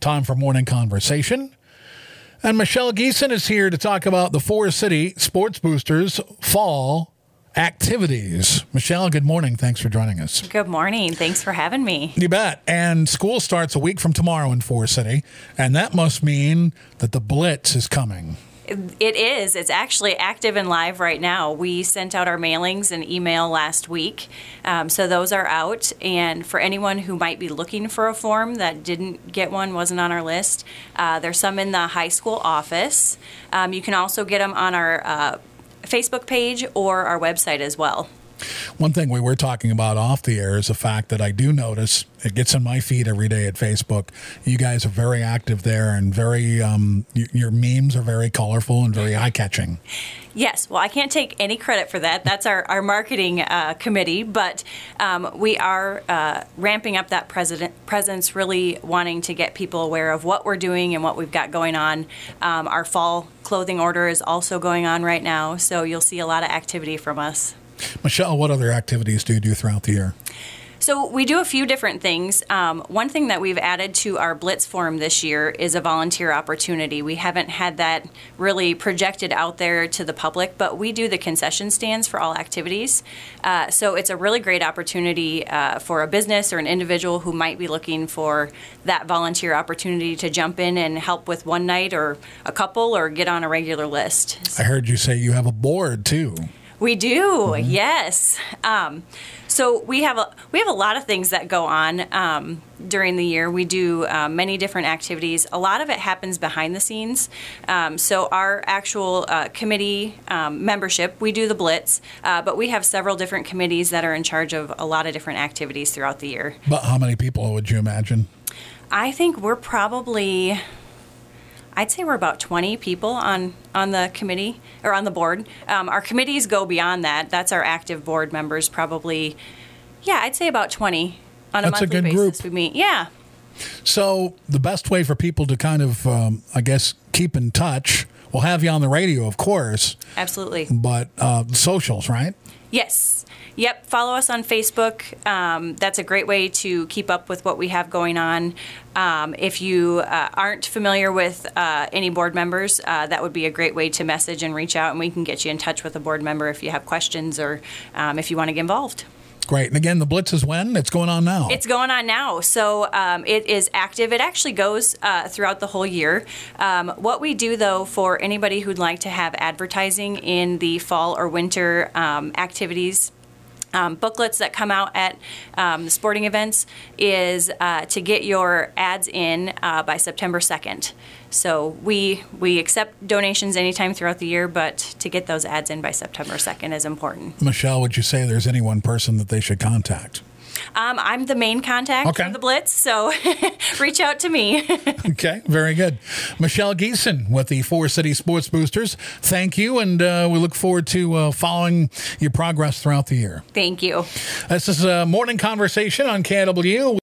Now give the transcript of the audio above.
Time for Morning Conversation. And Michelle Geeson is here to talk about the Forest City Sports Boosters fall activities. Michelle, good morning. Thanks for joining us. Good morning. Thanks for having me. You bet. And school starts a week from tomorrow in Forest City, and that must mean that the Blitz is coming. It is. It's actually active and live right now. We sent out our mailings and email last week, so those are out. And for anyone who might be looking for a form that didn't get one, wasn't on our list, there's some in the high school office. You can also get them on our Facebook page or our website as well. One thing we were talking about off the air is the fact that I do notice, it gets in my feed every day at Facebook, you guys are very active there and very, your memes are very colorful and very eye-catching. Yes. Well, I can't take any credit for that. That's our marketing committee, but we are ramping up that presence, really wanting to get people aware of what we're doing and what we've got going on. Our fall clothing order is also going on right now, so you'll see a lot of activity from us. Michelle, what other activities do you do throughout the year? So we do a few different things. One thing that we've added to our Blitz form this year is a volunteer opportunity. We haven't had that really projected out there to the public, but we do the concession stands for all activities. So it's a really great opportunity for a business or an individual who might be looking for that volunteer opportunity to jump in and help with one night or a couple or get on a regular list. I heard you say you have a board too. We do, yes. So we have a lot of things that go on during the year. We do many different activities. A lot of it happens behind the scenes. So our actual committee membership, we do the Blitz, but we have several different committees that are in charge of a lot of different activities throughout the year. But how many people would you imagine? I think we're probably... I'd say we're about 20 people on the committee or on the board. Our committees go beyond that. That's our active board members probably, I'd say about 20 on a monthly basis. That's a good group. We meet. Yeah. So the best way for people to kind of, keep in touch, we'll have you on the radio, of course. Absolutely. But socials, right? Yes. Yep. Follow us on Facebook. That's a great way to keep up with what we have going on. If you aren't familiar with any board members, that would be a great way to message and reach out, and we can get you in touch with a board member if you have questions or if you want to get involved. Great. And again, the Blitz is when? It's going on now. It's going on now. So it is active. It actually goes throughout the whole year. What we do, though, for anybody who'd like to have advertising in the fall or winter activities, booklets that come out at the sporting events is to get your ads in by September 2nd. So we accept donations anytime throughout the year, but to get those ads in by September 2nd is important. Michelle, would you say there's any one person that they should contact? I'm the main contact for the Blitz, so reach out to me. Okay, very good. Michelle Geeson with the Forest City Sports Boosters. Thank you, and we look forward to following your progress throughout the year. Thank you. This is a morning conversation on KW.